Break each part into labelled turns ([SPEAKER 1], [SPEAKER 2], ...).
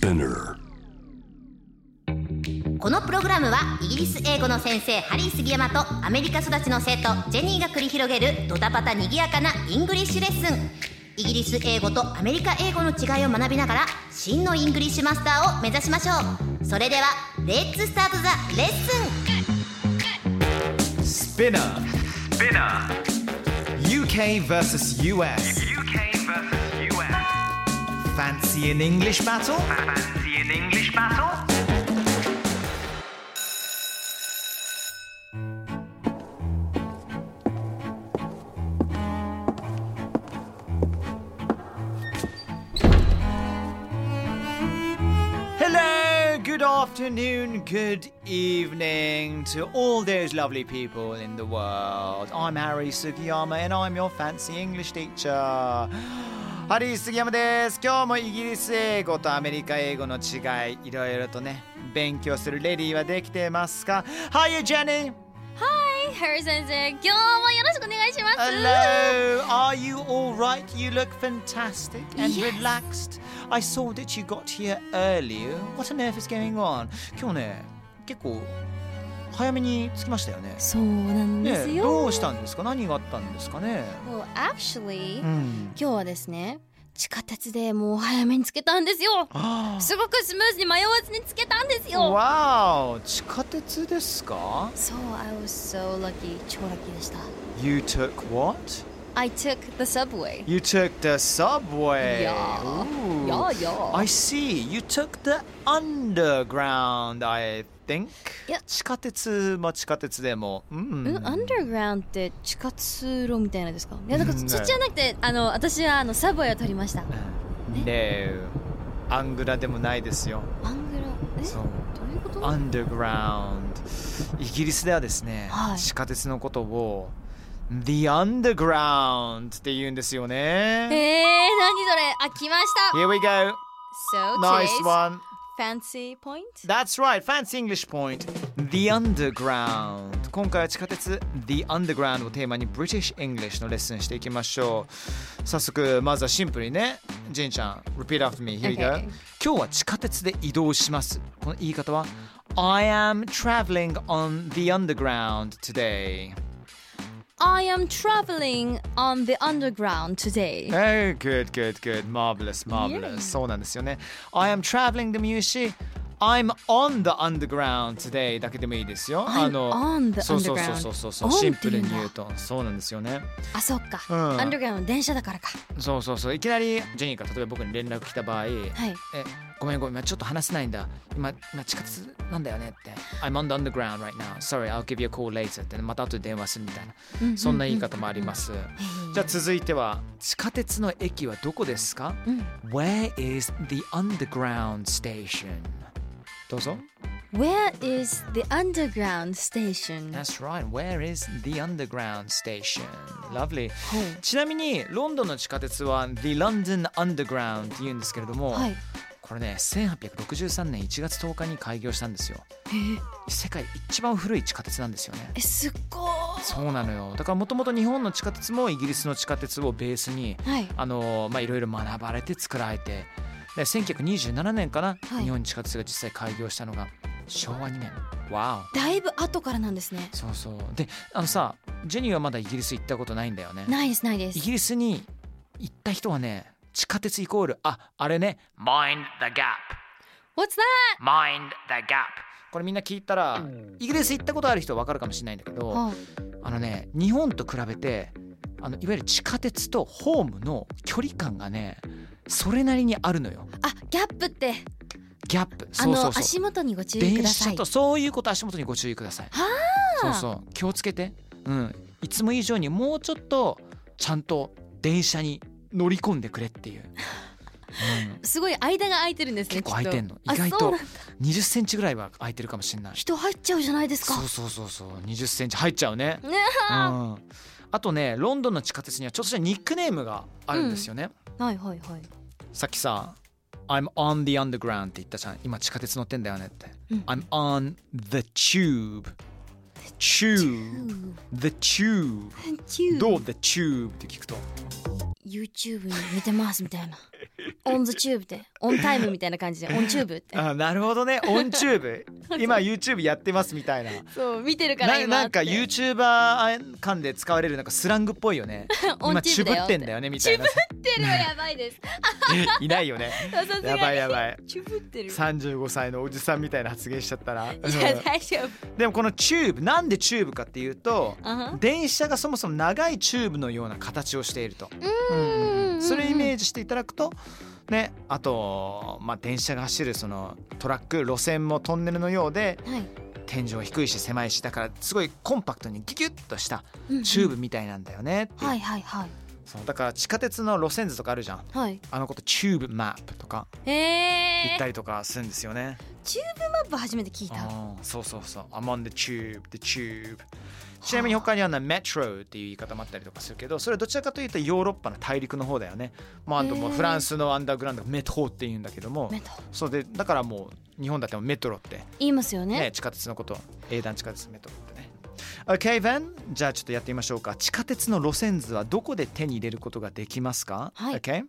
[SPEAKER 1] Spinner。
[SPEAKER 2] このプログラムはイギリス英語の先生ハリー杉山とアメリカ育ちの生徒ジェニーが繰り広げるドタパタにぎやかなイングリッシュレッスン。イギリス英語とアメリカ英語の違いを学びながら真のイングリッシュマスターを目指しましょう。それではレッツスタートザレッスン。
[SPEAKER 3] Spinner UK vs US Fancy an English battle? Hello, good afternoon, good evening to all those lovely people in the world. I'm Harry Sugiyama and I'm your fancy English teacher. ハリー杉山です。今日もイギリス英語とアメリカ英語の違い、いろいろとね、勉強するレディーはできてますか？ Hi, Jenny!
[SPEAKER 4] Hi, Harry 先生。今日もよろしくお願いします。
[SPEAKER 3] Hello! Are you all right? You look fantastic and
[SPEAKER 4] Yes.
[SPEAKER 3] relaxed. I saw that you got here earlier. What on earth is going on? 今日ね、結構早めに着きましたよね。
[SPEAKER 4] そうなんです
[SPEAKER 3] ね、
[SPEAKER 4] よ。
[SPEAKER 3] どうしたんですか？何があったんですかね？
[SPEAKER 4] Well, actually、
[SPEAKER 3] うん、
[SPEAKER 4] 今日はですね、地下鉄でもう早めに着けたんですよ。すごくスムーズに迷わずに着けたんですよ。
[SPEAKER 3] Wow! 地下鉄ですか？
[SPEAKER 4] So, I was so lucky. 超ラッキーでした。
[SPEAKER 3] You took what?
[SPEAKER 4] I took the subway.
[SPEAKER 3] You took the subway.
[SPEAKER 4] Yeah.
[SPEAKER 3] Ooh.
[SPEAKER 4] Yeah.
[SPEAKER 3] I see. You took the underground, I think.
[SPEAKER 4] Yeah.
[SPEAKER 3] 地下鉄も地下鉄でも。
[SPEAKER 4] Underground って地下通路みたいなですか？いや、だから
[SPEAKER 3] ね
[SPEAKER 4] そっちじゃなくて、私はサブウェイを取りました。
[SPEAKER 3] No. アングラでもないですよ。
[SPEAKER 4] アングラ、
[SPEAKER 3] そう。
[SPEAKER 4] どういうこと？
[SPEAKER 3] Underground。イギリスではですね、
[SPEAKER 4] はい、
[SPEAKER 3] 地下鉄のことをThe Underground って言うんですよね。
[SPEAKER 4] 何それ？あ、来ました。
[SPEAKER 3] Here we go.
[SPEAKER 4] So
[SPEAKER 3] Nice
[SPEAKER 4] today's
[SPEAKER 3] one.
[SPEAKER 4] fancy point?
[SPEAKER 3] That's right. Fancy English point. The Underground. 今回は地下鉄 The Underground をテーマに British English のレッスンしていきましょう。早速、まずはシンプルにね。ジェンちゃん、repeat after me. Here we go.
[SPEAKER 4] Okay.
[SPEAKER 3] 今日は地下鉄で移動します。この言い方は I am traveling on the Underground today.I
[SPEAKER 4] am traveling on the underground today.
[SPEAKER 3] Oh, good, good, good. Marvelous, marvelous. そうなんですよね。I am traveling でも言うし、I'm on the underground today だけでもいいですよ。
[SPEAKER 4] I'm on the underground.
[SPEAKER 3] そう、シンプルに言うと。そうなんですよね。
[SPEAKER 4] あ、そっか。
[SPEAKER 3] underground
[SPEAKER 4] 電車だからか。
[SPEAKER 3] そう。いきなりジェニーから例えば僕に連絡来た場合、
[SPEAKER 4] はい。
[SPEAKER 3] ごめん、ちょっと話せないんだ。今地下鉄なんだよねって。I'm on the underground right now. Sorry, I'll give you a call later ってまた後で電話するみたいな。そんな言い方もあります。じゃあ続いては地下鉄の駅はどこですか？ Where is the underground station? どうぞ。
[SPEAKER 4] Where is the underground station?
[SPEAKER 3] That's right. Where is the underground station? Lovely. ちなみにロンドンの地下鉄は The London Underground って言うんですけれども、これね、1863年1月10日に開業したんですよ。世界一番古い地下鉄なんですよね。
[SPEAKER 4] すっごー。
[SPEAKER 3] そうなのよ。だからもともと日本の地下鉄もイギリスの地下鉄をベースに、いろいろ学ばれて作られて、で1927年かな、日本に地下鉄が実際開業したのが昭和2年。わお。
[SPEAKER 4] だいぶ後からなんですね。
[SPEAKER 3] そう。で、さ、ジェニーはまだイギリス行ったことないんだよね。
[SPEAKER 4] ないです。
[SPEAKER 3] イギリスに行った人はね、地下鉄イコール、あれね、Mind the
[SPEAKER 4] Gap。What's that?
[SPEAKER 3] Mind the Gap。これみんな聞いたら、イギリス行ったことある人は分かるかもしれないんだけど、日本と比べていわゆる地下鉄とホームの距離感がね、それなりにあるのよ。
[SPEAKER 4] あ、ギャップって。
[SPEAKER 3] ギャップ。そう。
[SPEAKER 4] 足元にご注意ください。
[SPEAKER 3] 電車とそういうこと、足元にご注意ください。そう。気をつけて。いつも以上にもうちょっとちゃんと電車に乗り込んでくれっていう。
[SPEAKER 4] すごい間が空いてるんですね。
[SPEAKER 3] 結構空いてんの。意外と20センチぐらいは空いてるかもしれない。
[SPEAKER 4] 人入っちゃうじゃないですか。
[SPEAKER 3] そう。20センチ入っちゃうね。あとね、ロンドンの地下鉄にはちょっとしたニックネームがあるんですよね。
[SPEAKER 4] はい。
[SPEAKER 3] さっきさ、I'm on the underground って言ったじゃん。今地下鉄乗ってんだよねって。I'm on the tube。The tube。どう the tube って聞くと。
[SPEAKER 4] YouTube に見てますみたいな。 オンズチューブってオンタイムみたいな感じでオンチューブって
[SPEAKER 3] あ、なるほどね。オンチューブ今 YouTube やってますみたいな。
[SPEAKER 4] そう見てるから今
[SPEAKER 3] なんか YouTuber 間で使われるなんかスラングっぽいよね。
[SPEAKER 4] オン
[SPEAKER 3] 今チュブ
[SPEAKER 4] チューブだよ
[SPEAKER 3] ってんだよねみたいな。
[SPEAKER 4] チュブってるのやばいです
[SPEAKER 3] いないよね。
[SPEAKER 4] さすがに
[SPEAKER 3] やばいやばい。
[SPEAKER 4] チュブってるい
[SPEAKER 3] 35歳のおじさんみたいな発言しちゃったら。
[SPEAKER 4] や大丈夫
[SPEAKER 3] でもこのチューブ、なんでチューブかっていうと、
[SPEAKER 4] あは
[SPEAKER 3] 電車がそもそも長いチューブのような形をしていると。それをイメージしていただくとね、あと、電車が走るそのトラック路線もトンネルのようで、
[SPEAKER 4] はい
[SPEAKER 3] 天井低いし狭いし、だからすごいコンパクトにギュギュッとしたチューブみたいなんだよねっていう。
[SPEAKER 4] はいはいはい
[SPEAKER 3] そうだから地下鉄の路線図とかあるじゃん。
[SPEAKER 4] はい
[SPEAKER 3] あのことチューブマップとか言ったりとかするんですよね。
[SPEAKER 4] チューブマップ初めて聞いた
[SPEAKER 3] そうそうそう。I'm on the tube。ちなみに他にはmetro っていう言い方もあったりとかするけど、それはどちらかというとヨーロッパの大陸の方だよね。あともうフランスのアンダーグラウンドメトロって言うんだけども、
[SPEAKER 4] メト
[SPEAKER 3] そうでだからもう日本だってもメトロって
[SPEAKER 4] 言いますよね
[SPEAKER 3] ね、地下鉄のこと英断地下鉄メトロってね。Okay then、 じゃあちょっとやってみましょうか。地下鉄の路線図はどこで手に入れることができますか？
[SPEAKER 4] はい
[SPEAKER 3] Okay。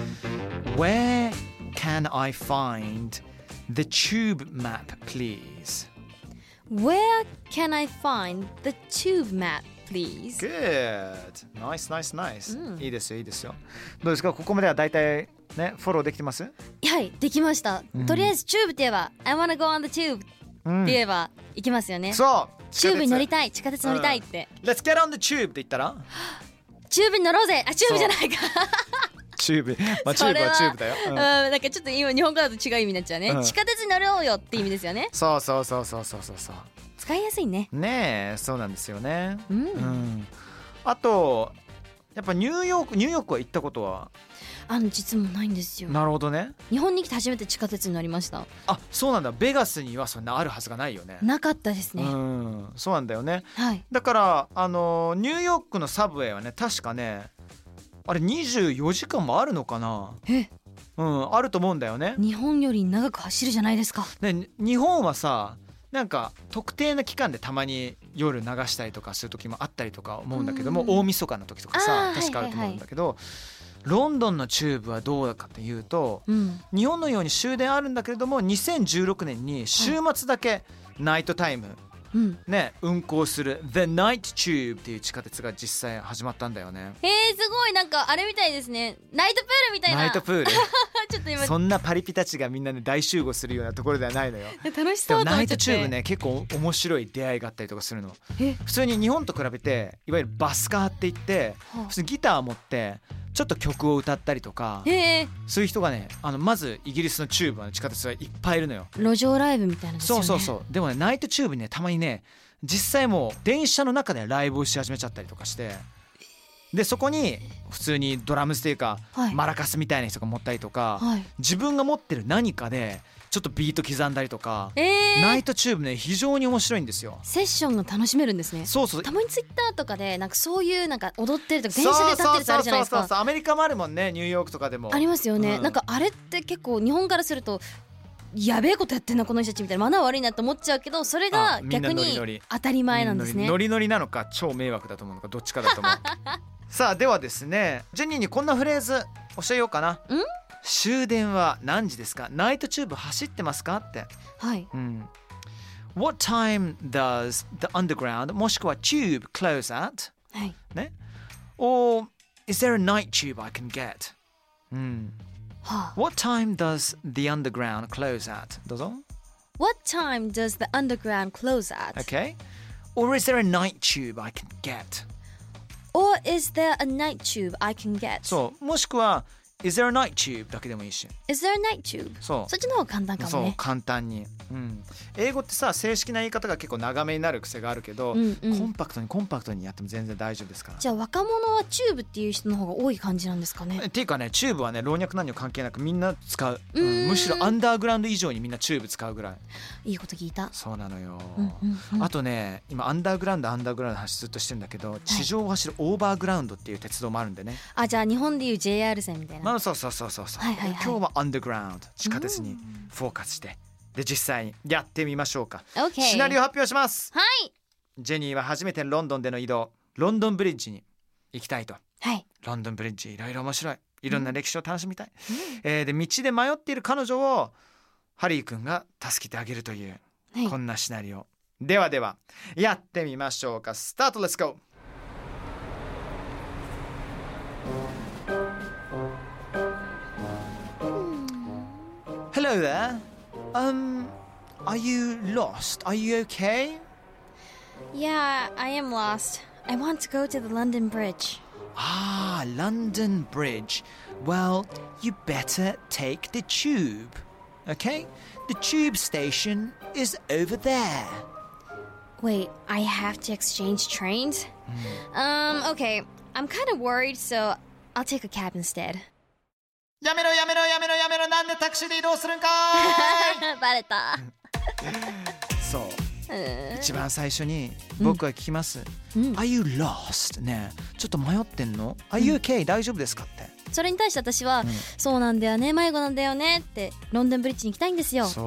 [SPEAKER 3] Where can I find the tube map please?
[SPEAKER 4] Where can I find the tube map please?
[SPEAKER 3] Good. Nice, nice, nice、いいですよいいですよ。どうですか、ここまではだいたいねフォローできてます？
[SPEAKER 4] はいできました、とりあえずチューブって言えば I wanna go on the tube って言えば行きますよね、
[SPEAKER 3] そう
[SPEAKER 4] チューブに乗り
[SPEAKER 3] たい。
[SPEAKER 4] たい地下鉄乗りたいって、
[SPEAKER 3] Let's get on the tube って言ったら
[SPEAKER 4] チューブに乗ろうぜチューブじゃないか
[SPEAKER 3] チューブ、チューブはチューブだよ、
[SPEAKER 4] なんかちょっと今日本語だと違う意味になっちゃうね、地下鉄に乗ろうよって意味ですよね。
[SPEAKER 3] そうそう
[SPEAKER 4] 使いやすいね。
[SPEAKER 3] ねえ、そうなんですよね。あとやっぱニューヨークは行ったことは？
[SPEAKER 4] 実もないんですよ。
[SPEAKER 3] なるほどね。
[SPEAKER 4] 日本に来て初めて地下鉄に乗りました。
[SPEAKER 3] あ、そうなんだ。ベガスにはそんなあるはずがないよね。
[SPEAKER 4] なかったですね。
[SPEAKER 3] そうなんだよね。
[SPEAKER 4] はい。
[SPEAKER 3] だからニューヨークのサブウェイはね、確かねあれ24時間もあるのかな。あると思うんだよね。
[SPEAKER 4] 日本より長く走るじゃないですか。
[SPEAKER 3] ね、日本はさ、なんか特定の期間でたまに夜流したりとかする時もあったりとか思うんだけども、大晦日の時とかさ確かあると思うんだけど、ロンドンのチューブはどうかというと、日本のように終電あるんだけれども2016年に週末だけナイトタイム、運行する The Night Tube っていう地下鉄が実際始まったんだよね。
[SPEAKER 4] すごい、なんかあれみたいですね。ナイトプールみたいな。
[SPEAKER 3] ナイトプール
[SPEAKER 4] ちょっと今
[SPEAKER 3] そんなパリピたちがみんなで大集合するようなところではないのよ。
[SPEAKER 4] 楽しそうと思っちゃって。
[SPEAKER 3] ナイトチューブね、結構面白い出会いがあったりとかするの。普通に日本と比べていわゆるバスカーって言って普通にギター持ってちょっと曲を歌ったりとか、そういう人がね、まずイギリスのチューブの地下鉄はいっぱいいるのよ。
[SPEAKER 4] 路上ライブみたいなですよね。
[SPEAKER 3] そうでもね、ナイトチューブにねたまにね実際もう電車の中でライブをし始めちゃったりとかして、でそこに普通にドラムスっていうか、マラカスみたいな人が持ったりとか、自分が持ってる何かでちょっとビート刻んだりとか、ナイトチューブね非常に面白いんですよ。
[SPEAKER 4] セッションが楽しめるんですね。たまにツイッターとかでなんかそういうなんか踊ってるとか電車で歌ってるとあるじゃないですか。
[SPEAKER 3] そうアメリカもあるもんね、ニューヨークとかでも
[SPEAKER 4] ありますよね、なんかあれって結構日本からするとやべえことやってんなこの人たちみたいな、マナー悪いなと思っちゃうけど、それが逆に当たり前なんですね。
[SPEAKER 3] ノリノリなのか超迷惑だと思うのかどっちかだと思うさあではですね、ジェニーにこんなフレーズ教えようかな。終電は何時ですか？ナイトチューブ走ってますかって。
[SPEAKER 4] はい、
[SPEAKER 3] What time does the underground もしくは tube close at、ね、or is there a night tube I can get、What time does the underground close at? どうぞ。
[SPEAKER 4] What time does the underground close at?
[SPEAKER 3] Okay. Or is there a night tube I can get?
[SPEAKER 4] Or is there a night tube I can get?
[SPEAKER 3] そうもしくは Is there a night tube だけでもいいし。
[SPEAKER 4] Is there a night tube? そっちの方が簡単かもね。
[SPEAKER 3] そう簡単に、英語ってさ正式な言い方が結構長めになる癖があるけど、コンパクトにやっても全然大丈夫ですから。
[SPEAKER 4] じゃあ若者はチューブっていう人の方が多い感じなんですかね。
[SPEAKER 3] っていうかね、チューブはね老若男女関係なくみんな使う、むしろアンダーグラウンド以上にみんなチューブ使うぐらい。
[SPEAKER 4] いいこと聞いた。
[SPEAKER 3] そうなのよ、あとね今アンダーグラウンドの話ずっとしてるんだけど、地上を走るオーバーグラウンドっていう鉄道もあるんでね。
[SPEAKER 4] じゃあ日本でいう JR 線みたいな。
[SPEAKER 3] そう、今日はアンダーグラウンド地下鉄にフォーカスして、で実際にやってみましょうか。シナリオ発表します。ジェニーは初めてロンドンでの移動、ロンドンブリッジに行きたいと。ロンドンブリッジいろいろ面白い。 いろんな歴史を楽しみたい、で道で迷っている彼女をハリー君が助けてあげるという、
[SPEAKER 4] はい、
[SPEAKER 3] こんなシナリオではやってみましょうか。スタート Let's go。 Hello there. Are you lost? Are you okay?
[SPEAKER 4] Yeah, I am lost. I want to go to the London Bridge.
[SPEAKER 3] Ah, London Bridge. Well, you better take the tube. Okay? The tube station is over there.
[SPEAKER 4] Wait, I have to exchange trains? Okay. I'm kind of worried, so I'll take a cab instead.
[SPEAKER 3] やめろなんでタクシーで移動するんかーい
[SPEAKER 4] バレた。
[SPEAKER 3] そう、一番最初に僕は聞きます、Are you lost? ねえ、ちょっと迷ってんの？ Are you okay? 大丈夫ですかって。
[SPEAKER 4] それに対して私は、そうなんだよね、迷子なんだよねってロンドンブリッジに行きたいんですよ。
[SPEAKER 3] そう、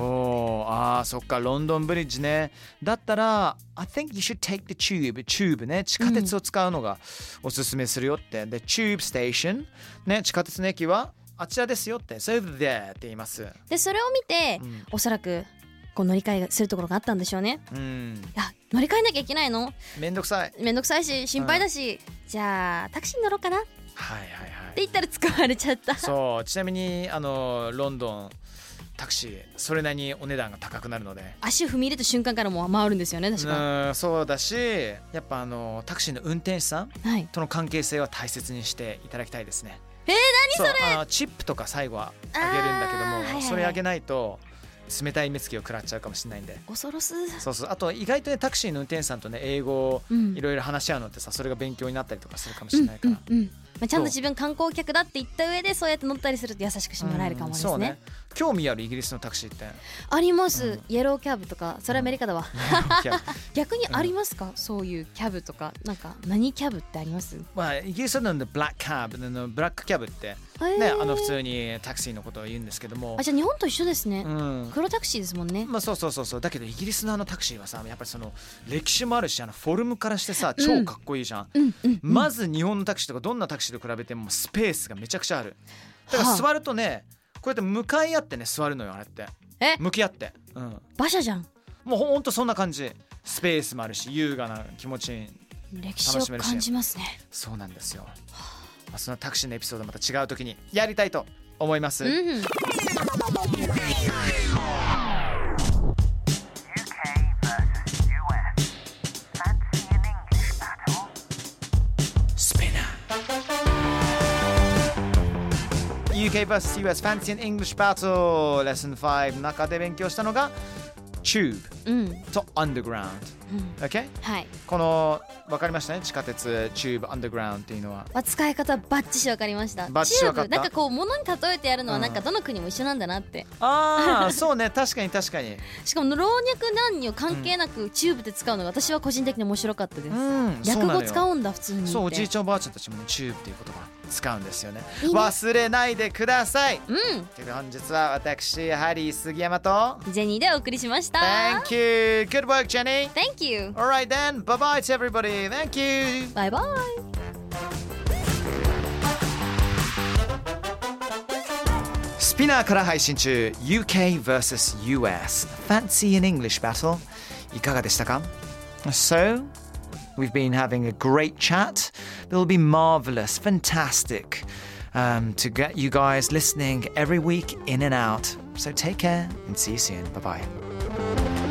[SPEAKER 3] そっか、ロンドンブリッジね。だったら I think you should take the tube ね、地下鉄を使うのがおすすめするよって。で tube station ね、地下鉄の駅はあちらですよって、So over there って言います。
[SPEAKER 4] でそれを見て、おそらくこう乗り換えするところがあったんでしょうね。いや、乗り換えなきゃいけないの？めんどくさいし心配だし、じゃあタクシーに乗ろうかな。って言ったら使われちゃった。そう、ちなみにロンドンタクシーそれなりにお値段が高くなるので、足を踏み入れた瞬間からもう回るんですよね、確か。そうだし、やっぱタクシーの運転手さんとの関係性は大切にしていただきたいですね。何それ？チップとか最後はあげるんだけども、それあげないと冷たい目つきを食らっちゃうかもしれないんで。恐ろす。そう、あと意外とね、タクシーの運転手さんとね、英語をいろいろ話し合うのってさ、それが勉強になったりとかするかもしれないから、ちゃんと自分観光客だって言った上でそうやって乗ったりすると優しくしてもらえるかもですね。そうね。興味あるイギリスのタクシーってあります、イエローキャブとか。それアメリカだわ。逆にありますか、そういうキャブとか。なんか何キャブってあります？イギリスなんでブラックキャブ、ブラックキャブってね、普通にタクシーのことを言うんですけども。じゃあ日本と一緒ですね。黒タクシーですもんね。そうだけどイギリスのタクシーはさ、やっぱりその歴史もあるし、フォルムからしてさ、超かっこいいじゃん。まず日本のタクシーとかどんなタクシーと比べてもスペースがめちゃくちゃある。だから座るとね、こうやって向かい合ってね、座るのよ、あれって。向き合って、馬車じゃん。もうほんとそんな感じ。スペースもあるし、優雅な気持ちに歴史を感じますね。そうなんですよ。そのタクシーのエピソードまた違う時にやりたいと思います。UK vs US Fancy and English Battle Lesson 5中で勉強したのが Tube と Underground、OK？ はい。この分かりましたね、地下鉄 Tube Underground っていうのは。使い方バッチシ分かりました。バッチシ分かった。なんかこう物に例えてやるのはなんかどの国も一緒なんだなって。そうね、確かに。しかも老若男女関係なくチューブで使うのが私は個人的に面白かったです。略語使うんだ普通に。そう、おじいちゃんおばあちゃんたちもね、チューブっていう言葉使うんですよね。忘れないでください。という本日は私ハリー杉山とジェニーでお送りしました。 Thank you. Good work, Jenny. Thank you. Alright then, bye bye to everybody. Thank you. Bye bye. スピナーから配信中 UK vs US Fancy and English Battle いかがでしたか？ So we've been having a great chat. It'll be marvelous, fantastic to get you guys listening every week in and out. So take care and see you soon. Bye bye.